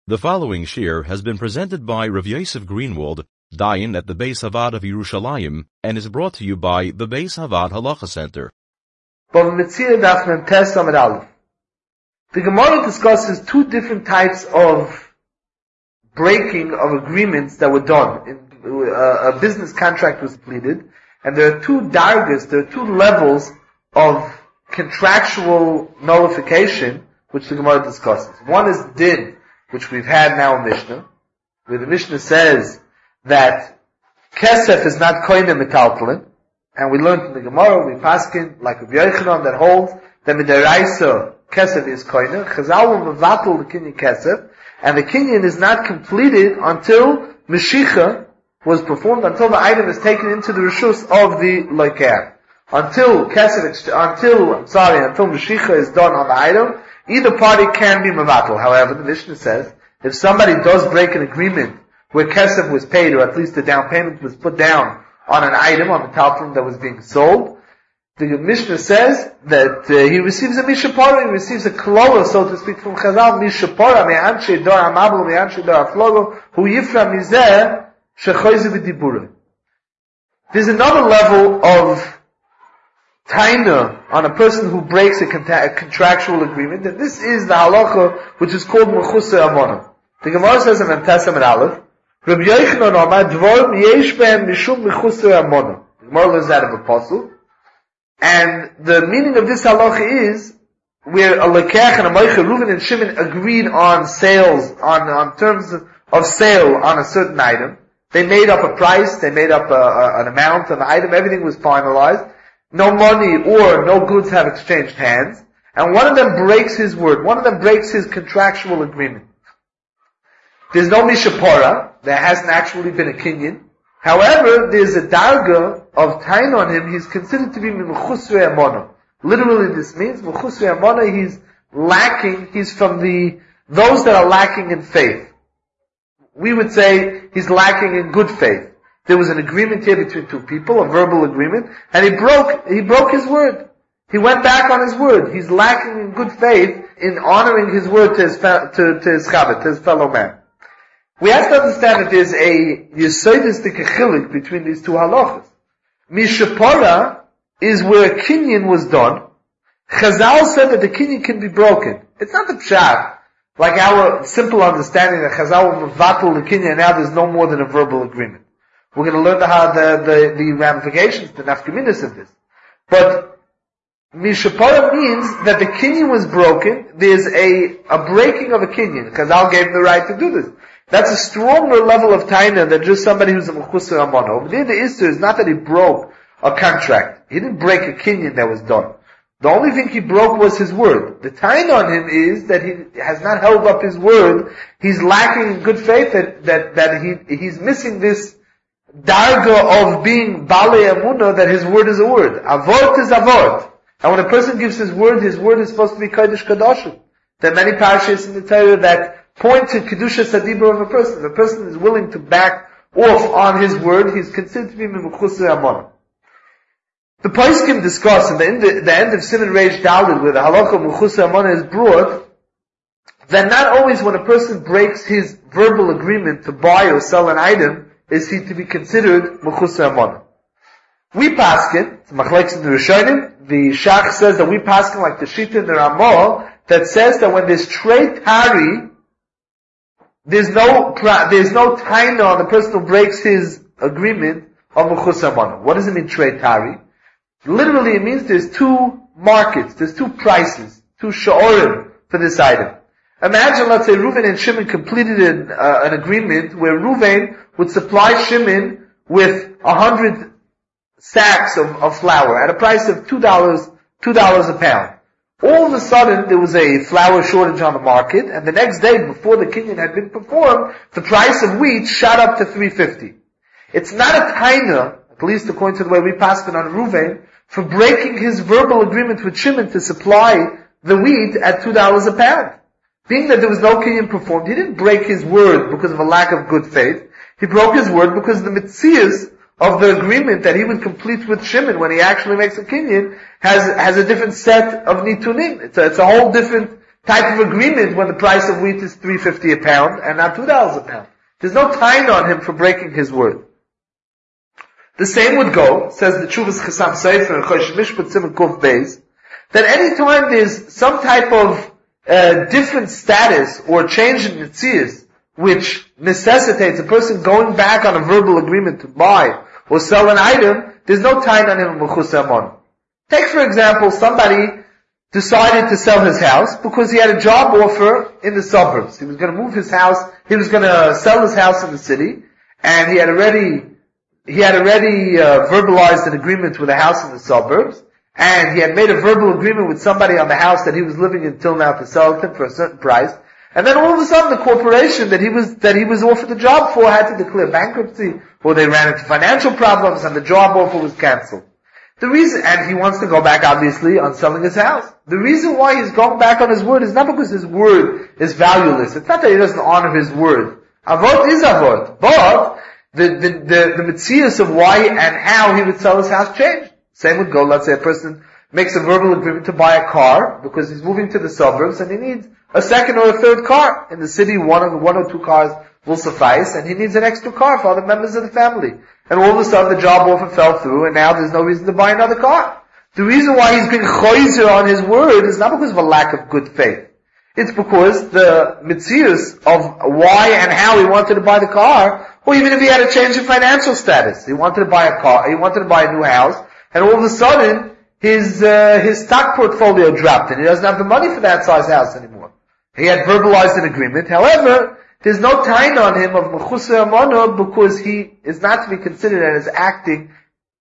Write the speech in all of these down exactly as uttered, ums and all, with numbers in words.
The following shir has been presented by Rav Yosef Greenwald, Dayan at the Beis Havad of Yerushalayim, and is brought to you by the Beis Havad Halacha Center. The Gemara discusses two different types of breaking of agreements that were done. In, uh, a business contract was completed, and there are two dargas, there are two levels of contractual nullification, which the Gemara discusses. One is din, which we've had now in Mishnah, where the Mishnah says that kesef is not koine metaltalin, and we learned in the Gemara, we paskin, like Rabbi Yochanan, that holds that midaraisa kesef is koine, chazal will mevatel the kinyan kesef, and the kinyan is not completed until Meshicha was performed, until the item is taken into the reshus of the loikeh. Until kesef, until, I'm sorry, until Meshicha is done on the item, either party can be mevatel. However, the Mishnah says, if somebody does break an agreement where kesef was paid, or at least the down payment was put down on an item, on the talpum that was being sold, the Mishnah says that uh, he receives a mishapora, he receives a klola, so to speak, from Chazal, mishapora, me'anshe dor amablo, me'anshe dor aflogo, hu yifra mizeh, shechoyze v'dibura. There's another level of taina on a person who breaks a, contra- a contractual agreement, that this is the halacha which is called mechusei amona. The Gemara says in Memtasam and Aleph, Rabbi Yochanan Amar dvorim yesh behem mishum mechusei amona. The Gemara learns that of apostle, and the meaning of this halacha is where a lekech and a moicha, Reuven and Shimon agreed on sales, on on terms of, of sale on a certain item. They made up a price, they made up a, a, an amount of the item, everything was finalized. No money or no goods have exchanged hands, and one of them breaks his word, one of them breaks his contractual agreement. There's no mishapora, there hasn't actually been a kinyan. However, there's a darga of tain on him, he's considered to be mechusrei amona. Literally this means, mechusrei amona, he's lacking, he's from the, those that are lacking in faith. We would say he's lacking in good faith. There was an agreement here between two people, a verbal agreement, and he broke, he broke his word. He went back on his word. He's lacking in good faith in honoring his word to his, to, to his chabad, to his fellow man. We have to understand that there's a yesodistic chilik between these two halachas. Mishapora is where a kinyan was done. Chazal said that the kinyan can be broken. It's not the pshat, like our simple understanding that Chazal will mevatel the kinyan, and now there's no more than a verbal agreement. We're going to learn the, how the, the, the ramifications, the nafkaminas of this. But mishapora means that the kinyan was broken. There's a, a breaking of a kinyan. Chazal gave him the right to do this. That's a stronger level of taina than just somebody who's a mechusei amona. Over there, the issue is not that he broke a contract. He didn't break a kinyan that was done. The only thing he broke was his word. The taina on him is that he has not held up his word. He's lacking in good faith, that, that, that he, he's missing this darga of being balei amuna, that his word is a word. Avot is avot. And when a person gives his word, his word is supposed to be kodesh kadoshim. There are many parashas in the Torah that point to kedusha sadibur of a person. If a person is willing to back off on his word, he's considered to be mechusei amona. The poskim discuss in the end, the end of Siman Reish Daled, where the halacha of mechusei amona is brought, that not always when a person breaks his verbal agreement to buy or sell an item is he to be considered mechusei amona. We paskin, it's machlekes in the Rishonim, the Shach says that we paskin like the Shita in the Ramah, that says that when there's trei tari, there's no, there's no taina on the person who breaks his agreement of mechusei amona. What does it mean, trei tari? Literally it means there's two markets, there's two prices, two sha'orim for this item. Imagine, let's say, Reuven and Shimon completed an, uh, an agreement where Reuven would supply Shimon with a hundred sacks of, of flour at a price of two dollars, two dollars a pound. All of a sudden, there was a flour shortage on the market, and the next day, before the kinyan had been performed, the price of wheat shot up to three fifty. It's not a taina, at least according to the way we passed it on Reuven, for breaking his verbal agreement with Shimon to supply the wheat at two dollars a pound. Being that there was no kinyan performed, he didn't break his word because of a lack of good faith. He broke his word because the mitzias of the agreement that he would complete with Shimon when he actually makes a kinyan has has a different set of nitunim. It's a, it's a whole different type of agreement when the price of wheat is three fifty a pound and not two dollars a pound. There's no time on him for breaking his word. The same would go, says the Chuvas Chasam Sefer and Chosh Mishpat Simon Kuf Beis, that any time there's some type of uh, different status or change in Metzius, which necessitates a person going back on a verbal agreement to buy or sell an item, there's no time on him of Mechus Amon. Take for example, somebody decided to sell his house because he had a job offer in the suburbs. He was going to move his house, he was going to sell his house in the city, and he had already, he had already uh, verbalized an agreement with a house in the suburbs, and he had made a verbal agreement with somebody on the house that he was living in till now to sell it to him for a certain price. And then all of a sudden the corporation that he was, that he was offered the job for had to declare bankruptcy, or they ran into financial problems and the job offer was cancelled. The reason, and he wants to go back obviously on selling his house. The reason why he's going back on his word is not because his word is valueless. It's not that he doesn't honor his word. Avot is avot. But the, the, the, the metzius of why and how he would sell his house changed. Same would go, let's say a person makes a verbal agreement to buy a car because he's moving to the suburbs and he needs a second or a third car. In the city, one or, one or two cars will suffice, and he needs an extra car for other members of the family. And all of a sudden the job offer fell through, and now there's no reason to buy another car. The reason why he's been choizer on his word is not because of a lack of good faith. It's because the mitzius of why and how he wanted to buy the car, or even if he had a change in financial status. He wanted to buy a car, he wanted to buy a new house, and all of a sudden his uh, his stock portfolio dropped, and he doesn't have the money for that size house anymore. He had verbalized an agreement. However, there's no time on him of mechusei amana because he is not to be considered as acting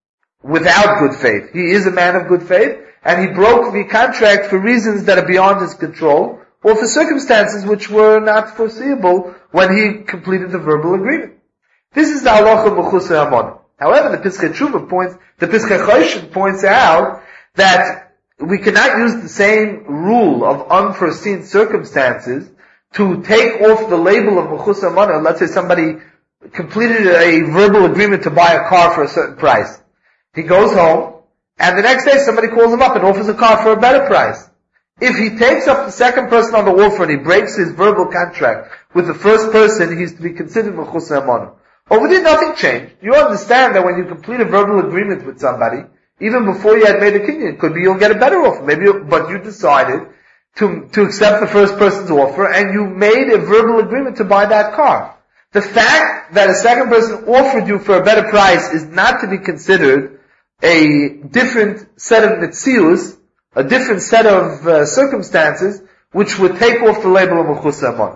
without good faith. He is a man of good faith, and he broke the contract for reasons that are beyond his control, or for circumstances which were not foreseeable when he completed the verbal agreement. This is the halacha of mechusei amana. However, the Piskei Tshuva points, the Piskei Choshen points out that we cannot use the same rule of unforeseen circumstances to take off the label of mechusei amana. Let's say somebody completed a verbal agreement to buy a car for a certain price. He goes home, and the next day somebody calls him up and offers a car for a better price. If he takes up the second person on the offer and he breaks his verbal contract with the first person, he's to be considered mechusei amana. Over there, nothing changed. You understand that when you complete a verbal agreement with somebody, even before you had made a kinyan, it could be you'll get a better offer. Maybe, you, but you decided to to accept the first person's offer, and you made a verbal agreement to buy that car. The fact that a second person offered you for a better price is not to be considered a different set of metzius, a different set of uh, circumstances, which would take off the label of mechusei amana.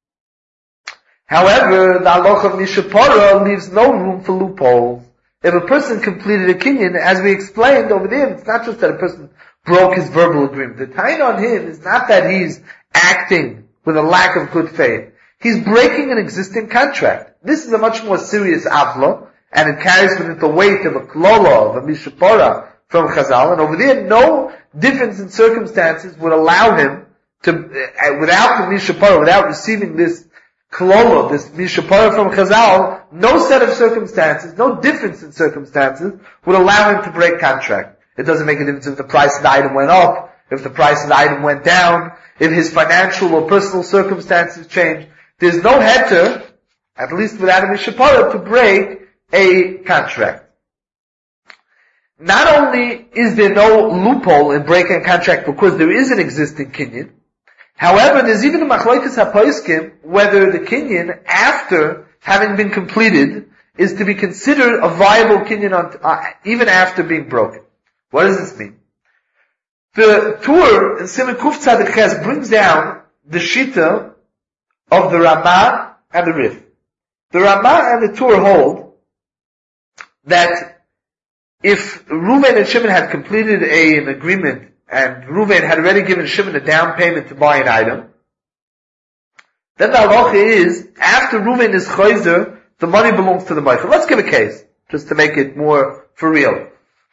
However, the halacha of mishapara leaves no room for loopholes. If a person completed a kinyan, as we explained over there, it's not just that a person broke his verbal agreement. The time on him is not that he's acting with a lack of good faith. He's breaking an existing contract. This is a much more serious avla, and it carries with it the weight of a klola, of a mishapara from Chazal, and over there no difference in circumstances would allow him to, uh, without the mishapara, without receiving this Kololo, this mishapara from Chazal, no set of circumstances, no difference in circumstances would allow him to break contract. It doesn't make a difference if the price of the item went up, if the price of the item went down, if his financial or personal circumstances changed. There's no heter, at least without a mishapara, to break a contract. Not only is there no loophole in breaking a contract because there is an existing kinyan, however, there's even a machlokes haposkim whether the kinyan, after having been completed, is to be considered a viable kinyan on, uh, even after being broken. What does this mean? The Tur in Siman Kuf Tzadik Ches brings down the shita of the Ramah and the Rif. The Ramah and the Tur hold that if Reuven and Shimon had completed a, an agreement, and Reuven had already given Shimon a down payment to buy an item, then the halacha is, after Reuven is choizer, the money belongs to the meichel. Let's give a case, just to make it more for real.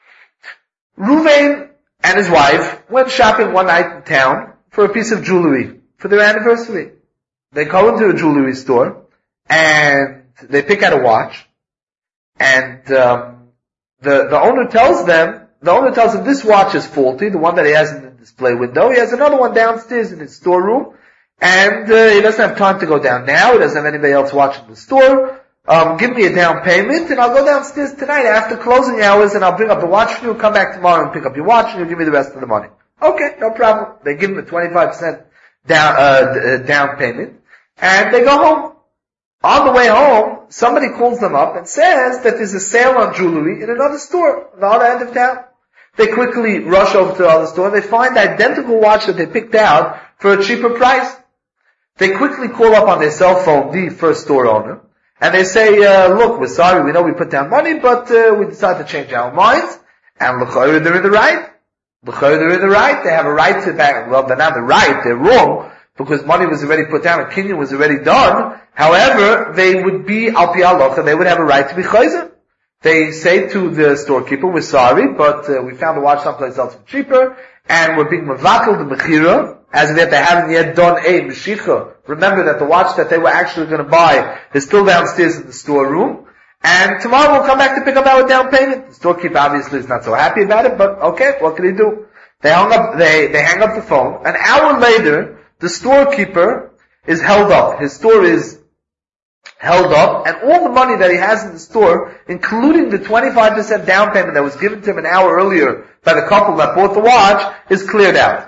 Reuven and his wife went shopping one night in town for a piece of jewelry for their anniversary. They go into a jewelry store, and they pick out a watch, and um, the, the owner tells them, The owner tells him this watch is faulty, the one that he has in display window. He has another one downstairs in his storeroom, and uh, he doesn't have time to go down now. He doesn't have anybody else watching the store. Um, give me a down payment, and I'll go downstairs tonight after closing hours, and I'll bring up the watch for you, come back tomorrow and pick up your watch, and you'll give me the rest of the money. Okay, no problem. They give him a twenty-five percent down, uh, down payment, and they go home. On the way home, somebody calls them up and says that there's a sale on jewelry in another store, on the other end of town. They quickly rush over to the other store, and they find the identical watch that they picked out for a cheaper price. They quickly call up on their cell phone the first store owner, and they say, uh, look, we're sorry, we know we put down money, but uh, we decided to change our minds, and l'chayr, they're in the right. L'chayr, they're in the right. They have a right to back. Well, they're not the right, they're wrong, because money was already put down, a kinyan was already done. However, they would be al pi halacha, they would have a right to be chayzer. They say to the storekeeper, we're sorry, but uh, we found the watch someplace else for cheaper, and we're being mevakel the mechira, as if they haven't yet done a meshicha. Remember that the watch that they were actually going to buy is still downstairs in the storeroom, and tomorrow we'll come back to pick up our down payment. The storekeeper obviously is not so happy about it, but okay, what can he do? They hung up, they, they hang up the phone. An hour later, the storekeeper is held up. His store is held up, and all the money that he has in the store, including the twenty-five percent down payment that was given to him an hour earlier by the couple that bought the watch, is cleared out.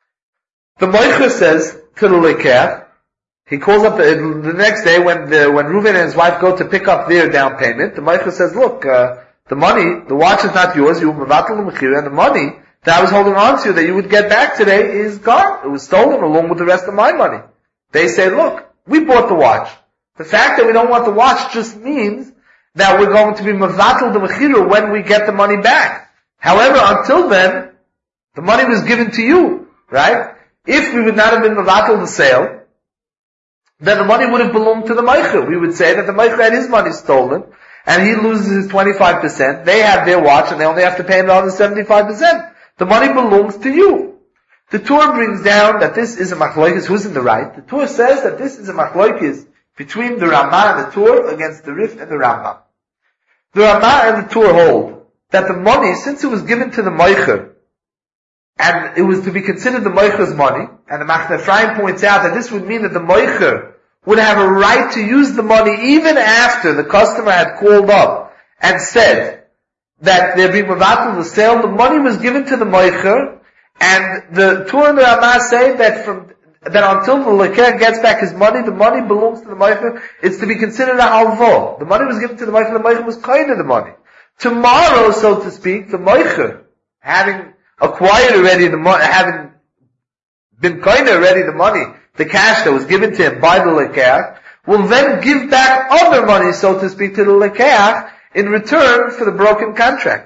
The Moicher says to the Lekech, he calls up the, the next day when the, when Reuven and his wife go to pick up their down payment, the Moicher says, look, uh, the money, the watch is not yours, you mevatel l'mechira, and the money that I was holding on to that you would get back today is gone. It was stolen along with the rest of my money. They say, look, we bought the watch. The fact that we don't want the watch just means that we're going to be mevatel the mechira when we get the money back. However, until then, the money was given to you, right? If we would not have been mevatel the sale, then the money would have belonged to the meicher. We would say that the meicher had his money stolen, and he loses his twenty-five percent. They have their watch, and they only have to pay him the other seventy-five percent. The money belongs to you. The Torah brings down that this is a machlokes. Who's in the right? The Torah says that this is a machlokes between the Ramah and the Torah against the Rif and the Rambam. The Ramah and the Torah hold that the money, since it was given to the meicher, and it was to be considered the meicher's money, and the Machne Ephraim points out that this would mean that the meicher would have a right to use the money even after the customer had called up and said that they're being mevatel the sale. The money was given to the meicher, and the Torah and the Ramah say that from that until the Lekech gets back his money, the money belongs to the meicher. It's to be considered a halvo. The money was given to the meicher. The meicher was kind of the money. Tomorrow, so to speak, the meicher, having acquired already the money, having been kind of already the money, the cash that was given to him by the Lekech, will then give back other money, so to speak, to the Lekech in return for the broken contract.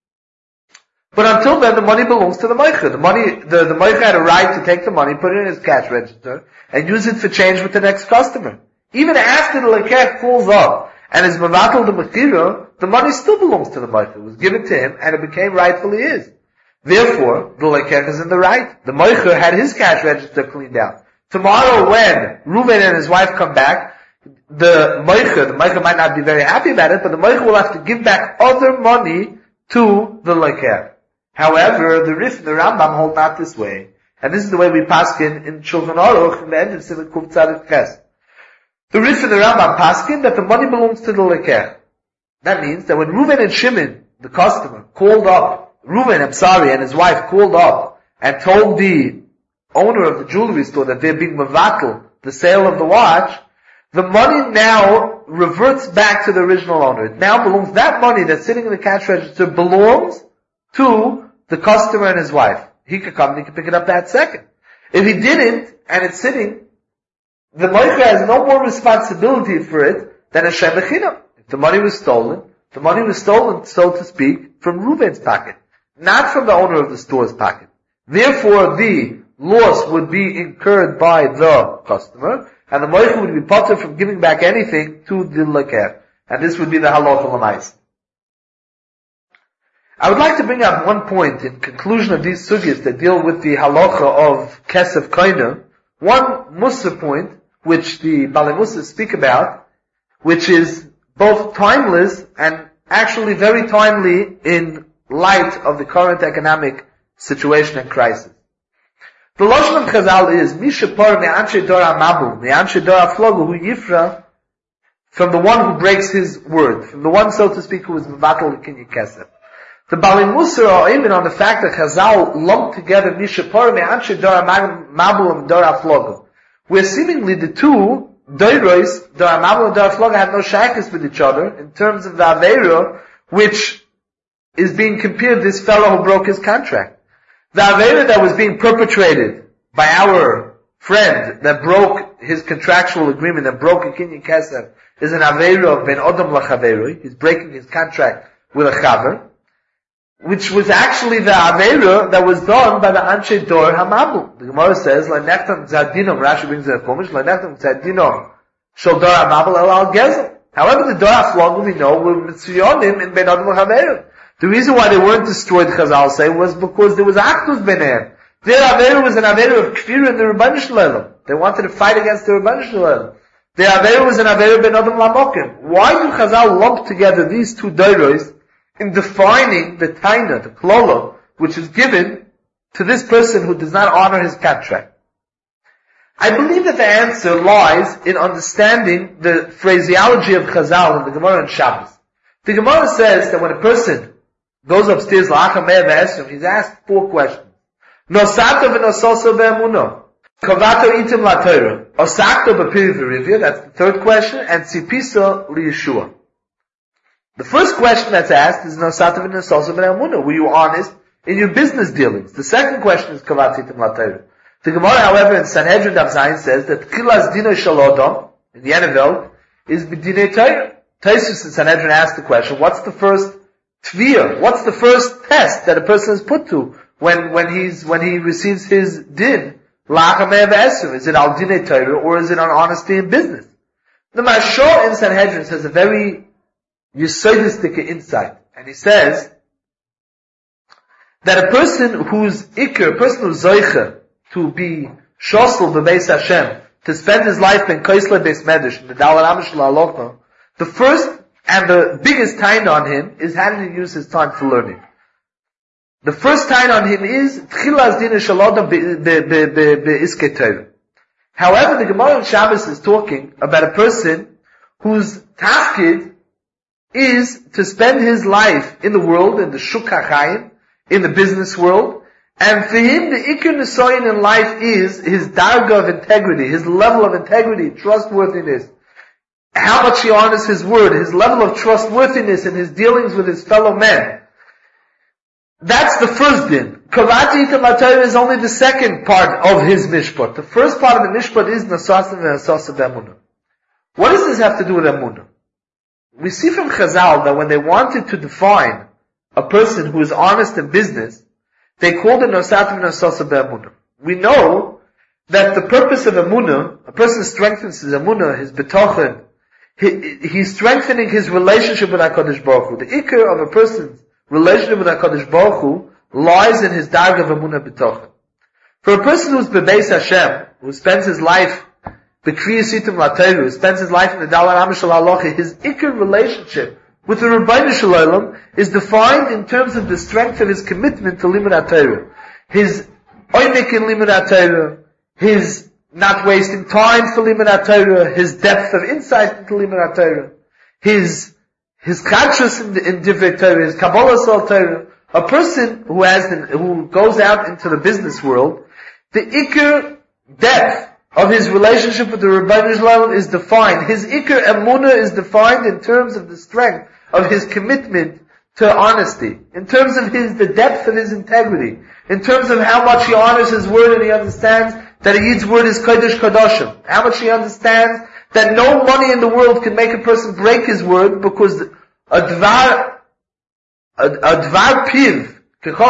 But until then, the money belongs to the meicher. The money, the, the meicher had a right to take the money, put it in his cash register, and use it for change with the next customer. Even after the Lekech calls up and is mevatel the mechira, the money still belongs to the meicher. It was given to him, and it became rightfully his. Therefore, the Lekech is in the right. The meicher had his cash register cleaned out. Tomorrow, when Reuven and his wife come back, the meicher, the meicher might not be very happy about it, but the meicher will have to give back other money to the Lekech. However, the Rif and the Rambam hold not this way. And this is the way we paskin in Shulchan Aruch in the end of Simon Kuf Tzadik Ches. The Rif and the Rambam paskin that the money belongs to the Lekech. That means that when Reuven and Shimon, the customer, called up, Reuven, I'm sorry, and his wife called up and told the owner of the jewelry store that they're being mevatel, the sale of the watch, the money now reverts back to the original owner. It now belongs, that money that's sitting in the cash register belongs to the customer and his wife. He could come and he could pick it up that second. If he didn't, and it's sitting, the meicher has no more responsibility for it than a shem bechinam. If the money was stolen, the money was stolen, so to speak, from Reuven's pocket, not from the owner of the store's pocket. Therefore, the loss would be incurred by the customer, and the meicher would be potter from giving back anything to the Lekech. And this would be the halacha l'maisa. I would like to bring up one point in conclusion of these sugyas that deal with the halacha of kesef koine. One Mussar point, which the Balei Mussar speak about, which is both timeless and actually very timely in light of the current economic situation and crisis. The Lashon of Chazal is, Misha Por Me'anshe Dor HaMabul, Me'anshe Dor HaFlogu, Hu Yifra, from the one who breaks his word, from the one, so to speak, who is Mevatel L'Kinyi Kesef. The Bali Musar are even on the fact that Chazal lumped together Misha Por Me'anshe Dor HaMabul and Dor HaFlogu, where seemingly the two, Doiros, Dor HaMabul and Dor HaFlogu, have no shaykhs with each other, in terms of the Aveira, which is being compared to this fellow who broke his contract. The Aveira that was being perpetrated by our friend that broke his contractual agreement, that broke a Kinyan Kesef, is an Aveira of Ben Odom Lachaveroi. He's breaking his contract with a Chaver, which was actually the Aveira that was done by the Anshe Dor HaMabul. The Gemara says, L'nechtam Tzadinom, Rashi brings in a Chumash, L'nechtam Tzadinom Shel Dor HaMabul El Al Gezel. However, the Dor HaFlogu we know were Mitziyonim in Ben Odom Lachaveroi. The reason why they weren't destroyed, Chazal say, was because there was Achdus Benehem. Their Aveira was an Aveira of Kfir in the Rebbeinu Shalom. They wanted to fight against the Rebbeinu Shalom. Their Aveira was an Aveira Ben Adam Lamokim. Why do Chazal lump together these two Doiros in defining the Taina, the Klolo, which is given to this person who does not honor his contract? I believe that the answer lies in understanding the phraseology of Chazal in the Gemara and Shabbos. The Gemara says that when a person goes upstairs, he's asked four questions. Nosato v'nososo ve'emuno. Kovato itim la Torah. Osakto b'piri v'rivya, that's the third question, and tzipiso liYeshua. The first question that's asked is Nosato v'nososo ve'emuno. Were you honest in your business dealings? The second question is Kovato itim la Torah. The Gemara, however, in Sanhedrin Daf Zayin says that Tchilas dino shalodom, in the Eneveld, is b'dinei Torah. Taisus in Sanhedrin asked the question, what's the first tviyah? What's the first test that a person is put to when, when he's, when he receives his din? Lachameh v'esrim. Is it al dinei Torah or is it on honesty in business? The Mashal in Sanhedrin says a very yesodistic insight. And he says that a person who's ikr, a person who's zoicha to be shosel b'beis Hashem, to spend his life in koisle beis medrash, in the Dalar Amish La'alocha, the first and the biggest time on him is how did he use his time for learning. The first time on him is Tchilas Din Shalodam Be'iskei Torah. However, the Gemara in Shabbos is talking about a person whose tafkid is to spend his life in the world, in the Shuk HaChaim, in the business world, and for him the Ikar Nisoyin in life is his darga of integrity, his level of integrity, trustworthiness, how much he honors his word, his level of trustworthiness in his dealings with his fellow men. That's the first din. Kavati Itam LaTorah is only the second part of his mishpat. The first part of the mishpat is Nasasim ve'Nasasim ve'Emunah. What does this have to do with Emunah? We see from Chazal that when they wanted to define a person who is honest in business, they called it Nasasim ve'Nasasim ve'Emunah. We know that the purpose of Emunah, a person strengthens his Emunah, his betochen, He, he's strengthening his relationship with HaKadosh Baruch Hu. The ikar of a person's relationship with HaKadosh Baruch Hu lies in his darga of emunah b'tochen. For a person who's bebeis Hashem, who spends his life b'kriyas itim l'Torah, who spends his life in the Dalar Amish Halacha, his ikar relationship with the Rebbeinu Shalom is defined in terms of the strength of his commitment to Limud HaTorah. His oimek in Limud HaTorah, his not wasting time for Limud HaTorah, his depth of insight into Limud HaTorah, his, his chadshus in, in Divrei Torah, his Kabbalah Sol Torah. A person who has, who goes out into the business world, the ikar depth of his relationship with the Rebbeinu Shalom is defined. His ikar emunah is defined in terms of the strength of his commitment to honesty, in terms of his, the depth of his integrity, in terms of how much he honors his word and he understands that a Yid's word is Kodesh Kodashim. How much he understands that no money in the world can make a person break his word because a dvar, a, a dvar piv,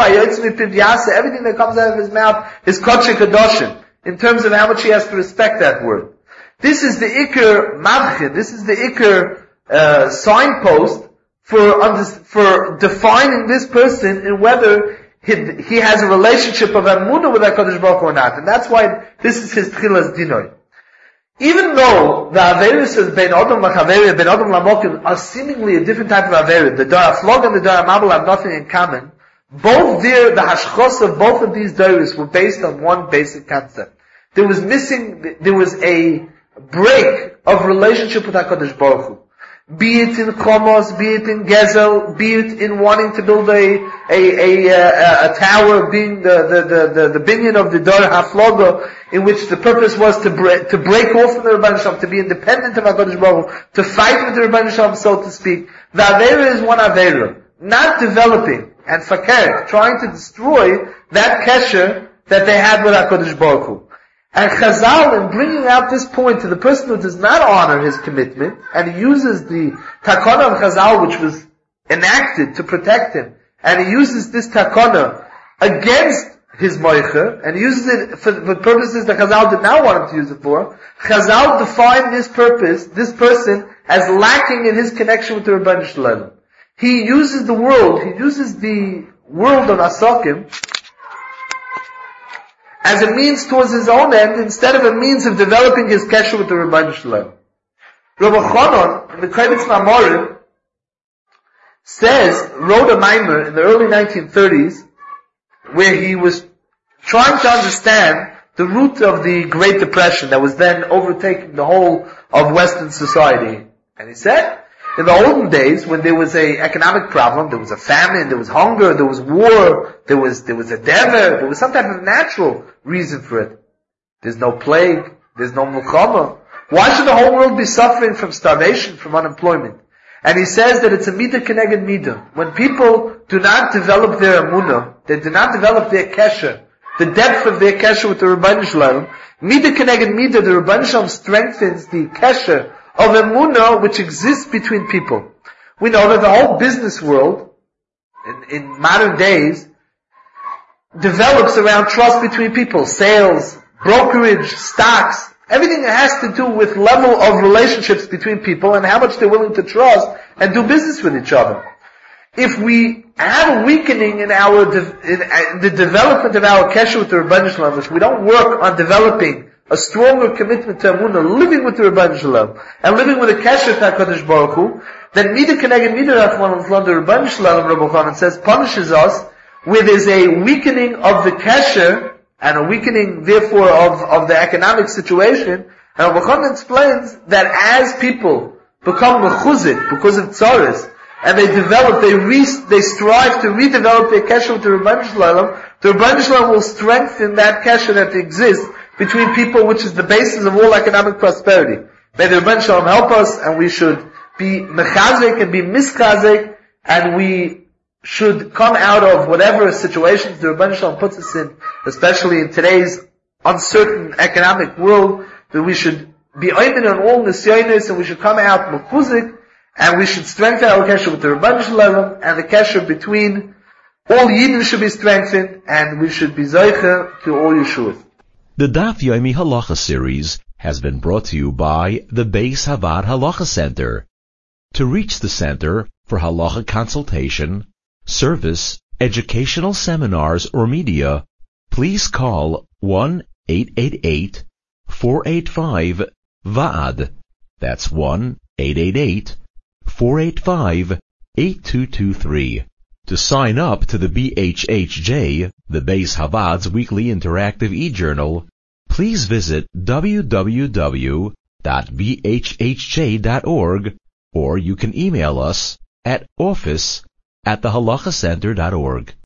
everything that comes out of his mouth is Kodesh Kodashim, in terms of how much he has to respect that word. This is the Iker Mavchin, this is the Iker uh, signpost for, under, for defining this person in whether He, he has a relationship of emunah with HaKadosh Baruch Hu or not. And that's why this is his tchilas dinoi. Even though the Averis of Ben Adam Lachaveria, Ben Adam Lamokim are seemingly a different type of Averis, the Dor HaFlog and the Dor HaMabul have nothing in common, Both their, the hashchos of both of these dairies were based on one basic concept. There was missing, there was a break of relationship with HaKadosh Baruch Hu. Be it in Chomos, be it in Gezel, be it in wanting to build a, a, a, a, a tower, being the, the, the, the, the binyan of the Dor HaFloga, in which the purpose was to break, to break off from the Rebbeinu Shalom, to be independent of HaKadosh Baruch Hu, to fight with the Rebbeinu Shalom, so to speak. The Aveira is one Aveira. Not developing and fakir, trying to destroy that kesher that they had with HaKadosh Baruch Hu. And Chazal, in bringing out this point to the person who does not honor his commitment, and he uses the takana of Chazal, which was enacted to protect him, and he uses this takana against his moicha, and he uses it for, for purposes that Chazal did not want him to use it for. Chazal defined this purpose, this person, as lacking in his connection with the Rebbeinu Shalom. He uses the world, he uses the world of Asakim as a means towards his own end, instead of a means of developing his kesher with the Rebbeinu Shalom. Rabbi Chanan, in the Kovetz Mamorim, says, wrote a maimer in the early nineteen thirties, where he was trying to understand the root of the Great Depression that was then overtaking the whole of Western society. And he said, in the olden days, when there was a economic problem, there was a famine, there was hunger, there was war, there was, there was a dever, there was some type of natural reason for it. There's no plague, there's no milchama. Why should the whole world be suffering from starvation, from unemployment? And he says that it's a midah keneged midah. When people do not develop their emunah, they do not develop their kesher, the depth of their kesher with the Rebbeinu Shalom, midah keneged midah, the Rebbeinu Shalom strengthens the kesher of emunah which exists between people. We know that the whole business world, in, in modern days, develops around trust between people. Sales, brokerage, stocks, everything that has to do with level of relationships between people and how much they're willing to trust and do business with each other. If we have a weakening in our, de- in, in the development of our kesher with the Rebbeinu Shalom, if we don't work on developing a stronger commitment to Emunah, living with the Rebbeinu Shalom, and living with a kesher to HaKadosh Baruch Hu, then Midah Keneged Midah Rachman L'Zlan, the Rebbeinu Shalom, Rabbi Chanan says, punishes us where there's a weakening of the kesher, and a weakening, therefore, of, of the economic situation. And Rabbi Chanan explains that as people become mechuzik because of tzaras, and they develop, they re, they strive to redevelop their kesher with the Rebbeinu Shalom, the Rebbeinu Shalom will strengthen that kesher that exists between people, which is the basis of all economic prosperity. May the Rebbeinu Shalom help us, and we should be mechazik and be mischazik, and we should come out of whatever situations the Rebbeinu Shalom puts us in, especially in today's uncertain economic world, that we should be open on all nisyonis, and we should come out mechuzik, and we should strengthen our kesher with the Rebbeinu Shalom, and the kesher between all Yidden should be strengthened, and we should be zeicher to all Yeshuas. The Daf Yomi Halacha series has been brought to you by the Beis Havad Halacha Center. To reach the center for halacha consultation, service, educational seminars, or media, please call one eight eight eight, four eight five, V A D. That's one eight eight eight, four eight five, eight two two three. To sign up to the B H H J, the Beis Havad's weekly interactive e-journal, please visit w w w dot b h h j dot org, or you can email us at office at the halacha center dot org.